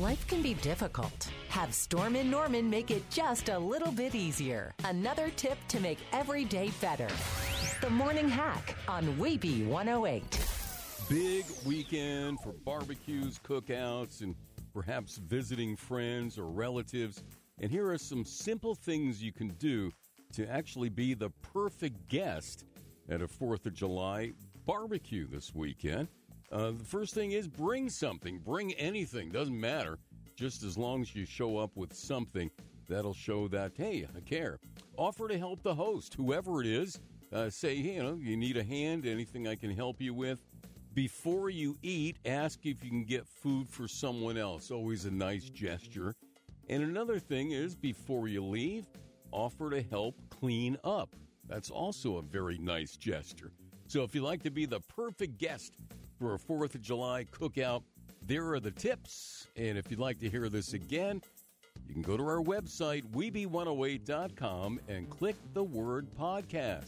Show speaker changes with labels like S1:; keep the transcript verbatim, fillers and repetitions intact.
S1: Life can be difficult. Have Storm and Norman make it just a little bit easier. Another tip to make every day better. The Morning Hack on Weeby one oh eight.
S2: Big weekend for barbecues, cookouts, and perhaps visiting friends or relatives. And here are some simple things you can do to actually be the perfect guest at a fourth of July barbecue this weekend. Uh, the first thing is bring something. Bring anything. Doesn't matter. Just as long as you show up with something, that'll show that, hey, I care. Offer to help the host, whoever it is. Uh, say, hey, you know, you need a hand, anything I can help you with. Before you eat, ask if you can get food for someone else. Always a nice gesture. And another thing is, before you leave, offer to help clean up. That's also a very nice gesture. So if you'd like to be the perfect guest for a fourth of July cookout, there are the tips. And if you'd like to hear this again, you can go to our website, weeby one oh eight dot com, and click the word podcast.